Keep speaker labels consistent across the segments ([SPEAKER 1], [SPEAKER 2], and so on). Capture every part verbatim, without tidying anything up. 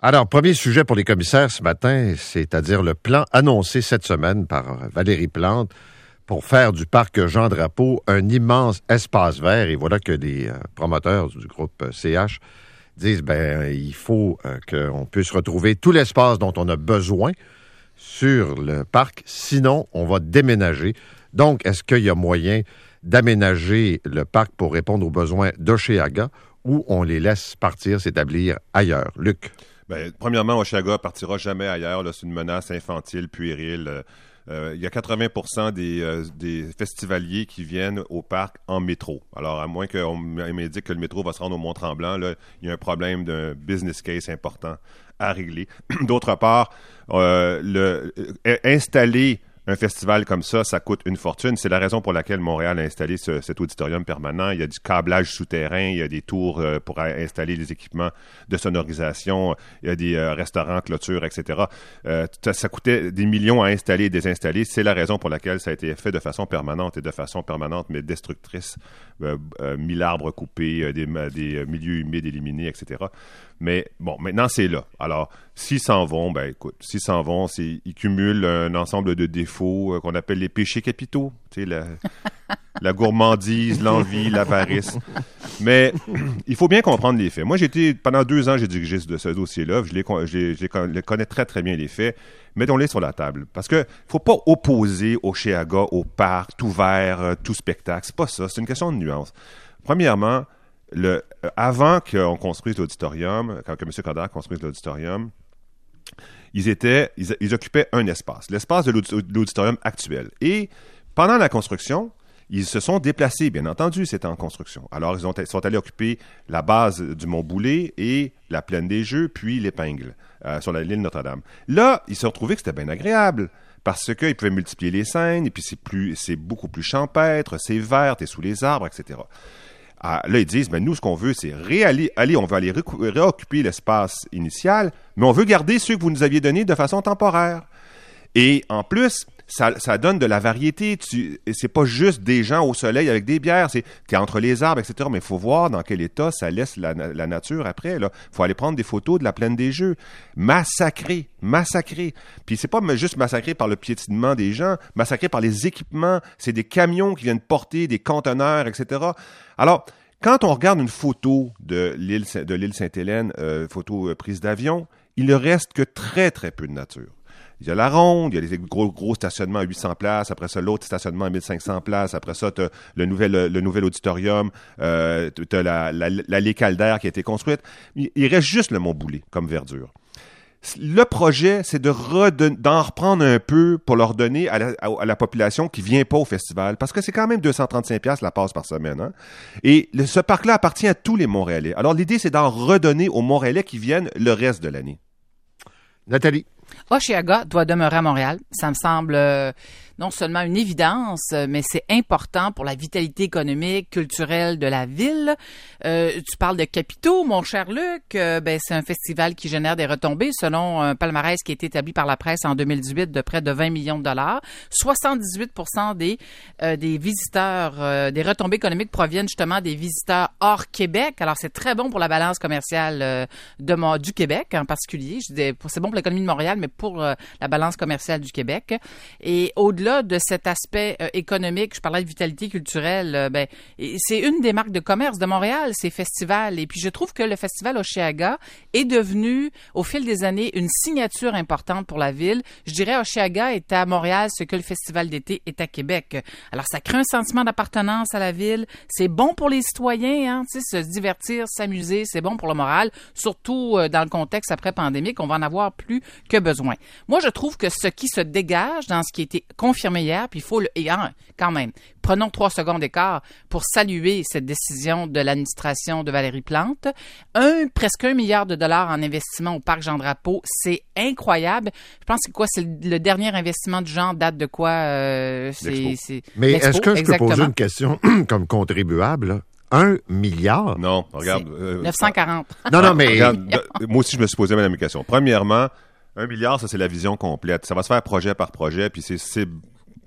[SPEAKER 1] Alors, premier sujet pour les commissaires ce matin, c'est-à-dire le plan annoncé cette semaine par Valérie Plante pour faire du parc Jean-Drapeau un immense espace vert. Et voilà que les euh, promoteurs du groupe C H disent, ben, il faut euh, qu'on puisse retrouver tout l'espace dont on a besoin sur le parc, sinon on va déménager. Donc, est-ce qu'il y a moyen d'aménager le parc pour répondre aux besoins d'Oshéaga ou on les laisse partir, s'établir ailleurs? Luc?
[SPEAKER 2] Bien, premièrement, Oshéaga ne partira jamais ailleurs. Là, c'est une menace infantile, puérile. Euh, il y a quatre-vingts pour cent des, euh, des festivaliers qui viennent au parc en métro. Alors, à moins qu'on m'indique que le métro va se rendre au Mont-Tremblant, là, il y a un problème d'un business case important à régler. D'autre part, euh, le, euh, installer un festival comme ça, ça coûte une fortune. C'est la raison pour laquelle Montréal a installé ce, cet auditorium permanent. Il y a du câblage souterrain, il y a des tours euh, pour installer les équipements de sonorisation, il y a des euh, restaurants, clôtures, et cetera. Euh, ça, ça coûtait des millions à installer et désinstaller. C'est la raison pour laquelle ça a été fait de façon permanente et de façon permanente, mais destructrice. Euh, euh, mille arbres coupés, euh, des, des milieux humides éliminés, et cetera. Mais bon, maintenant, c'est là. Alors, s'ils s'en vont, ben écoute, s'ils s'en vont, c'est, ils cumulent un ensemble de défauts euh, qu'on appelle les péchés capitaux. Tu sais, la, la gourmandise, l'envie, l'avarice. Mais il faut bien comprendre les faits. Moi, j'ai été, pendant deux ans, j'ai dirigé ce, ce dossier-là. Je, les, je, les, je les connais très, très bien les faits. Mettons-les sur la table. Parce que faut pas opposer Oshéaga au parc, tout vert, tout spectacle. C'est pas ça. C'est une question de nuance. Premièrement, le, euh, avant qu'on construise l'auditorium, quand que M. Coderre construise l'auditorium, ils étaient, ils, ils occupaient un espace, l'espace de l'auditorium actuel. Et pendant la construction, ils se sont déplacés, bien entendu, c'était en construction. Alors, ils ont, sont allés occuper la base du Mont-Boulay et la plaine des Jeux, puis l'Épingle, euh, sur la l'île Notre-Dame. Là, ils se sont retrouvés que c'était bien agréable, parce qu'ils pouvaient multiplier les scènes, et puis c'est, plus, c'est beaucoup plus champêtre, c'est vert, t'es sous les arbres, et cetera. Ah, là, ils disent, ben, nous, ce qu'on veut, c'est réaller, allez, on va aller ré- réoccuper l'espace initial, mais on veut garder ceux que vous nous aviez donnés de façon temporaire. Et en plus, ça, ça donne de la variété. Tu, c'est pas juste des gens au soleil avec des bières. C'est, t'es entre les arbres, et cetera. Mais il faut voir dans quel état ça laisse la, la nature après. Il faut aller prendre des photos de la plaine des Jeux. Massacré, massacré. Puis c'est pas juste massacré par le piétinement des gens, massacré par les équipements. C'est des camions qui viennent porter des conteneurs, et cetera. Alors, quand on regarde une photo de l'île, de l'île Sainte-Hélène, euh, photo euh, prise d'avion, il ne reste que très, très peu de nature. Il y a la ronde, il y a les gros, gros stationnements à huit cents places, après ça, l'autre stationnement à mille cinq cents places, après ça, tu as le nouvel, le nouvel auditorium, euh, tu as la, la, l'allée Caldaire qui a été construite. Il, il reste juste le Mont-Boulay comme verdure. Le projet, c'est de redon- d'en reprendre un peu pour leur donner à la, à, à la population qui vient pas au festival, parce que c'est quand même deux cent trente-cinq dollars la passe par semaine. Hein? Et le, ce parc-là appartient à tous les Montréalais. Alors, l'idée, c'est d'en redonner aux Montréalais qui viennent le reste de l'année.
[SPEAKER 1] Nathalie?
[SPEAKER 3] Oshéaga doit demeurer à Montréal. Ça me semble euh, non seulement une évidence, mais c'est important pour la vitalité économique, culturelle de la ville. Euh, tu parles de capitaux, mon cher Luc. Euh, ben, c'est un festival qui génère des retombées selon un palmarès qui a été établi par la presse en deux mille dix-huit de près de vingt millions de dollars. soixante-dix-huit pour cent des, euh, des visiteurs, euh, des retombées économiques proviennent justement des visiteurs hors Québec. Alors, c'est très bon pour la balance commerciale euh, de mon, du Québec en particulier. Je dis, c'est bon pour l'économie de Montréal, mais pour euh, la balance commerciale du Québec. Et au-delà de cet aspect euh, économique, je parlais de vitalité culturelle, euh, ben, c'est une des marques de commerce de Montréal, ces festivals. Et puis, je trouve que le festival Oshéaga est devenu, au fil des années, une signature importante pour la ville. Je dirais, Oshéaga est à Montréal ce que le festival d'été est à Québec. Alors, ça crée un sentiment d'appartenance à la ville. C'est bon pour les citoyens, hein, tu sais, se divertir, s'amuser, c'est bon pour le moral, surtout euh, dans le contexte après-pandémique, on va en avoir plus que besoin. Moi, je trouve que ce qui se dégage dans ce qui a été confirmé hier, puis il faut le... Et, hein, quand même, prenons trois secondes d'écart pour saluer cette décision de l'administration de Valérie Plante. Un, presque un milliard de dollars en investissement au parc Jean-Drapeau, c'est incroyable. Je pense que quoi, c'est le, le dernier investissement du genre date de quoi? Euh, c'est, c'est
[SPEAKER 1] Mais
[SPEAKER 3] L'Expo,
[SPEAKER 1] est-ce que je
[SPEAKER 3] exactement.
[SPEAKER 1] peux poser une question comme contribuable, là? Un milliard?
[SPEAKER 2] Non, regarde. Euh,
[SPEAKER 3] neuf cent quarante.
[SPEAKER 1] Non, non, mais...
[SPEAKER 2] Regarde, moi aussi, je me suis posé la même question. Premièrement, un milliard, ça, c'est la vision complète. Ça va se faire projet par projet, puis c'est... c'est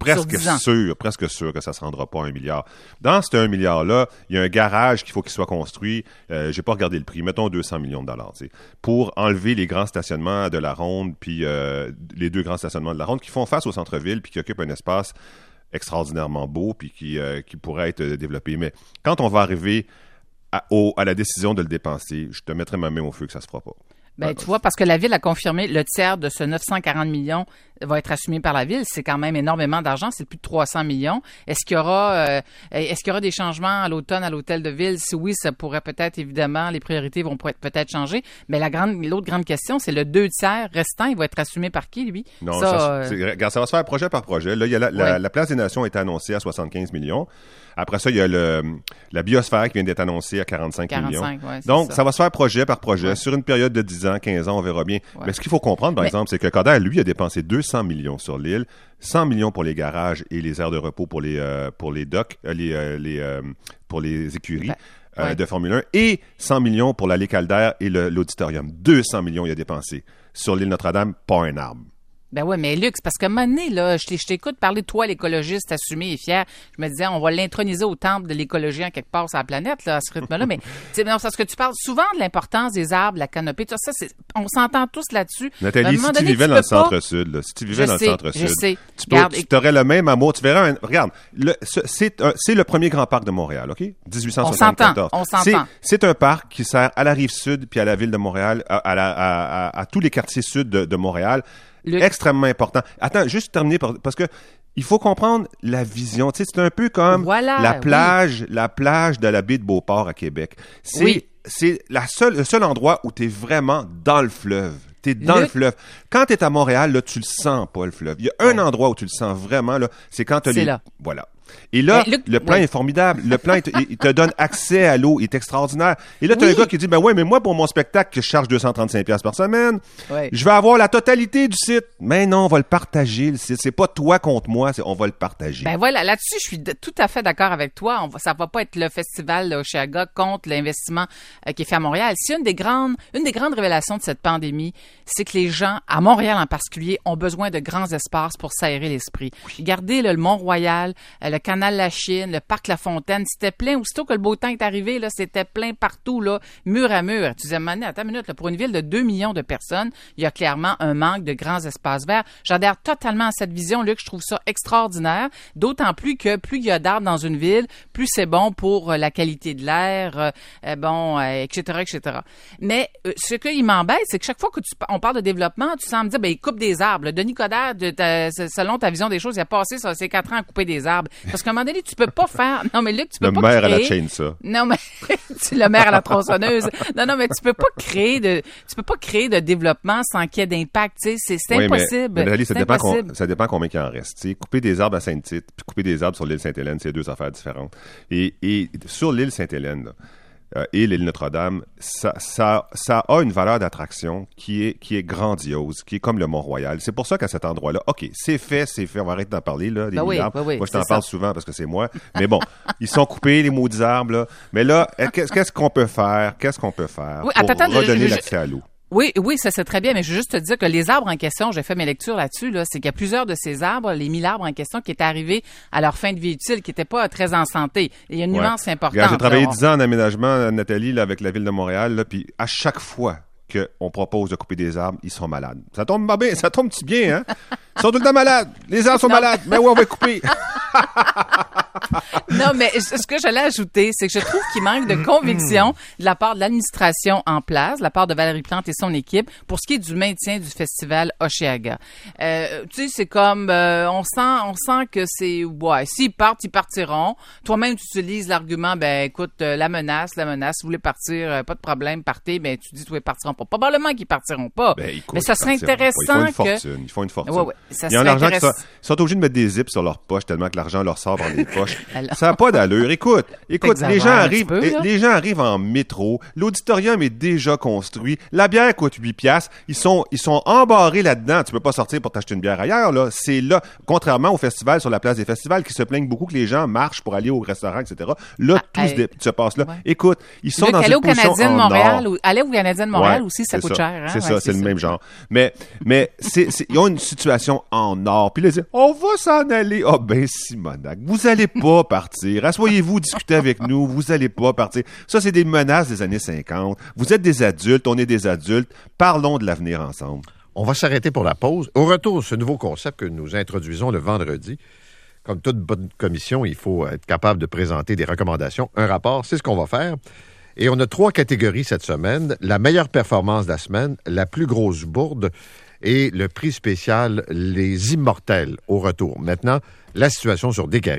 [SPEAKER 2] presque sûr, presque sûr que ça se rendra pas à un milliard. Dans ce un milliard-là, il y a un garage qu'il faut qu'il soit construit. Euh, j'ai pas regardé le prix. Mettons deux cents millions de dollars, tu sais, pour enlever les grands stationnements de la Ronde, puis euh, les deux grands stationnements de la Ronde qui font face au centre-ville, puis qui occupent un espace extraordinairement beau, puis qui, euh, qui pourrait être développé. Mais quand on va arriver à, au, à la décision de le dépenser, je te mettrai ma main au feu que ça se fera pas.
[SPEAKER 3] Ben,
[SPEAKER 2] ah,
[SPEAKER 3] tu vois, parce que la Ville a confirmé le tiers de ce neuf cent quarante millions va être assumé par la Ville. C'est quand même énormément d'argent. C'est plus de trois cents millions. Est-ce qu'il y aura, euh, est-ce qu'il y aura des changements à l'automne à l'Hôtel de Ville? Si oui, ça pourrait peut-être, évidemment, les priorités vont peut-être changer. Mais la grande, l'autre grande question, c'est le deux tiers restant. Il va être assumé par qui, lui?
[SPEAKER 2] Non,
[SPEAKER 3] ça,
[SPEAKER 2] ça,
[SPEAKER 3] euh...
[SPEAKER 2] c'est, regarde, ça va se faire projet par projet. Là, il y a la, la, ouais. la Place des Nations est annoncée à soixante-quinze millions. Après ça, il y a le, la biosphère qui vient d'être annoncée à quarante-cinq, quarante-cinq millions. Ouais, Donc, ça. ça va se faire projet par projet. Ouais. Sur une période de dix ans, quinze ans, on verra bien. Ouais. Mais ce qu'il faut comprendre, par Mais... exemple, c'est que Coder, lui, a dépensé deux cents millions sur l'île, cent millions pour les garages et les aires de repos pour les, euh, pour les docks, euh, les, euh, les, euh, pour les écuries. Ben... Euh, ouais. de Formule un et cent millions pour l'allée Calder et le, l'auditorium. deux cents millions il a dépensé. Sur l'île Notre-Dame, pas un arbre.
[SPEAKER 3] Ben oui, mais Luc, parce qu'à un moment donné, là, je t'écoute parler de toi, l'écologiste assumé et fier. Je me disais, on va l'introniser au temple de l'écologie en quelque part sur la planète, là, à ce rythme-là. Mais, c'est parce que tu parles souvent de l'importance des arbres, la canopée, tout ça, c'est, on s'entend tous là-dessus.
[SPEAKER 2] Nathalie, si tu vivais dans le centre-sud, là, si tu vivais dans le centre-sud, tu peux, tu t'aurais le même amour, tu verrais un, regarde, le, c'est, un, c'est le premier grand parc de Montréal, OK? dix-huit cent soixante-quatorze.
[SPEAKER 3] On s'entend, on s'entend.
[SPEAKER 2] C'est, c'est un parc qui sert à la rive sud puis à la ville de Montréal, à, à, la, à, à, à tous les quartiers sud de, de Montréal. Le... Extrêmement important. Attends, juste terminer par, parce que il faut comprendre la vision. Tu sais, c'est un peu comme
[SPEAKER 3] voilà,
[SPEAKER 2] la plage,
[SPEAKER 3] oui.
[SPEAKER 2] la plage de la baie de Beauport à Québec. C'est,
[SPEAKER 3] oui.
[SPEAKER 2] c'est la seule, le seul endroit où tu es vraiment dans le fleuve. T'es dans
[SPEAKER 3] le...
[SPEAKER 2] le fleuve. Quand t'es à Montréal, là, tu le sens pas, le fleuve. Il y a un ouais. endroit où tu le sens vraiment, là, c'est quand t'as
[SPEAKER 3] c'est
[SPEAKER 2] les...
[SPEAKER 3] là.
[SPEAKER 2] Voilà. Et là,
[SPEAKER 3] Luc,
[SPEAKER 2] le plan
[SPEAKER 3] ouais.
[SPEAKER 2] est formidable. Le plan, il te, il te donne accès à l'eau, il est extraordinaire. Et là, t'as oui. un gars qui dit, ben ouais, mais moi, pour mon spectacle, que je charge deux cent trente-cinq dollars par semaine,
[SPEAKER 3] ouais.
[SPEAKER 2] je vais avoir la totalité du site. Mais non, on va le partager, le site. C'est pas toi contre moi, c'est, on va le partager.
[SPEAKER 3] Ben voilà, là-dessus, je suis de, tout à fait d'accord avec toi. On va, ça va pas être le festival là, Oshéaga contre l'investissement euh, qui est fait à Montréal. Si une des grandes, une des grandes révélations de cette pandémie, c'est que les gens, à Montréal en particulier, ont besoin de grands espaces pour s'aérer l'esprit. Oui. Regardez là, le Mont-Royal, euh, le canal La Chine, le parc La Fontaine, c'était plein. Aussitôt que le beau temps est arrivé, là, c'était plein partout, là, mur à mur. Tu disais, Mané, attends une minute, là, pour une ville de deux millions de personnes, il y a clairement un manque de grands espaces verts. J'adhère totalement à cette vision, Luc. Je trouve ça extraordinaire. D'autant plus que plus il y a d'arbres dans une ville, plus c'est bon pour euh, la qualité de l'air, euh, bon, euh, et cetera, et cetera. Mais euh, ce qui m'embête, c'est que chaque fois que tu, on parle de développement, tu sens me dire, ben, il coupe des arbres. Le Denis Coderre, de ta, selon ta vision des choses, il a passé ça, ses quatre ans à couper des arbres. Parce qu'à un moment donné, tu peux pas faire. Non, mais Luc, tu peux
[SPEAKER 2] le
[SPEAKER 3] pas
[SPEAKER 2] maire
[SPEAKER 3] créer.
[SPEAKER 2] à la chainsaw.
[SPEAKER 3] Non, mais tu le maire à la tronçonneuse. Non, non, mais tu peux pas créer de, tu peux pas créer de développement sans qu'il y ait d'impact. Tu sais, c'est, c'est oui, impossible.
[SPEAKER 2] Mais, mais Nathalie, ça
[SPEAKER 3] c'est
[SPEAKER 2] dépend,
[SPEAKER 3] impossible.
[SPEAKER 2] Com- ça dépend combien il en reste. Tu sais, couper des arbres à Sainte-Tite, puis couper des arbres sur l'île Sainte-Hélène, c'est deux affaires différentes. Et, et sur l'île Sainte-Hélène, là, Euh, et l'île Notre-Dame, ça, ça, ça a une valeur d'attraction qui est, qui est grandiose, qui est comme le Mont-Royal. C'est pour ça qu'à cet endroit-là, OK, c'est fait, c'est fait, on va arrêter d'en parler, là, des
[SPEAKER 3] ben oui,
[SPEAKER 2] arbres.
[SPEAKER 3] ben oui,
[SPEAKER 2] moi, je t'en
[SPEAKER 3] ça.
[SPEAKER 2] parle souvent parce que c'est moi. Mais bon, ils sont coupés, les maudits arbres, là. Mais là, qu'est-ce, qu'est-ce qu'on peut faire? Qu'est-ce qu'on peut faire
[SPEAKER 3] oui,
[SPEAKER 2] pour
[SPEAKER 3] attends,
[SPEAKER 2] redonner
[SPEAKER 3] je, je,
[SPEAKER 2] l'accès à l'eau?
[SPEAKER 3] Oui, oui, ça c'est très bien, mais je veux juste te dire que les arbres en question, j'ai fait mes lectures là-dessus, là, c'est qu'il y a plusieurs de ces arbres, les mille arbres en question, qui étaient arrivés à leur fin de vie utile, qui n'étaient pas très en santé. Il y a une
[SPEAKER 2] ouais.
[SPEAKER 3] nuance importante.
[SPEAKER 2] Regarde, j'ai travaillé
[SPEAKER 3] là,
[SPEAKER 2] dix ans en aménagement, Nathalie, là, avec la ville de Montréal, là, puis à chaque fois qu'on propose de couper des arbres, ils sont malades. Ça tombe bien, ça tombe-tu bien, hein? Ils sont tout le temps malades. Les arbres sont non. malades. Mais oui, on va couper.
[SPEAKER 3] Non, mais ce que j'allais ajouter, c'est que je trouve qu'il manque de conviction de la part de l'administration en place, de la part de Valérie Plante et son équipe, pour ce qui est du maintien du festival Oshéaga. Euh, tu sais, c'est comme, euh, on sent, on sent que c'est, ouais, s'ils partent, ils partiront. Toi-même, tu utilises l'argument, ben, écoute, euh, la menace, la menace, si vous voulez partir, euh, pas de problème, partez, ben, tu dis, toi, ils partiront pas. Probablement qu'ils partiront pas.
[SPEAKER 2] Ben, écoute,
[SPEAKER 3] mais ça serait intéressant
[SPEAKER 2] ils font une
[SPEAKER 3] que...
[SPEAKER 2] fortune. Ils font une fortune.
[SPEAKER 3] Ouais, ouais, ça
[SPEAKER 2] ils ont l'argent qui
[SPEAKER 3] intéress...
[SPEAKER 2] sont, ils sont obligés de mettre des zips sur leur poche tellement que l'argent leur sort par les poches. Alors... Ça n'a pas d'allure. Écoute, écoute, les gens arrivent, peu, les gens arrivent en métro. L'auditorium est déjà construit. La bière coûte huit piastres. Ils sont, ils sont embarrés là-dedans. Tu peux pas sortir pour t'acheter une bière ailleurs, là. C'est là. Contrairement au festival sur la place des festivals qui se plaignent beaucoup que les gens marchent pour aller au restaurant, et cetera. Là, ah, tout hey, se, dé- se passe là. Ouais. Écoute, ils sont Luc, dans une position en
[SPEAKER 3] Montréal,
[SPEAKER 2] or.
[SPEAKER 3] Ou, allez au Canadien de Montréal
[SPEAKER 2] ouais.
[SPEAKER 3] où aussi, ça
[SPEAKER 2] c'est
[SPEAKER 3] coûte
[SPEAKER 2] ça.
[SPEAKER 3] cher. Hein?
[SPEAKER 2] C'est
[SPEAKER 3] Ouais,
[SPEAKER 2] ça, c'est, c'est le même genre. Mais, mais c'est, c'est, ils ont une situation en or. Puis là, ils disent, on va s'en aller. Ah, oh, ben, Simonac, vous allez pas partir. Asseyez-vous, discutez avec nous. Vous allez pas partir. Ça, c'est des menaces des années cinquante. Vous êtes des adultes, on est des adultes. Parlons de l'avenir ensemble.
[SPEAKER 1] On va s'arrêter pour la pause. Au retour, ce nouveau concept que nous introduisons le vendredi. Comme toute bonne commission, il faut être capable de présenter des recommandations, un rapport, c'est ce qu'on va faire. Et on a trois catégories cette semaine. La meilleure performance de la semaine, la plus grosse bourde et le prix spécial Les Immortels au retour. Maintenant, la situation sur Descaries.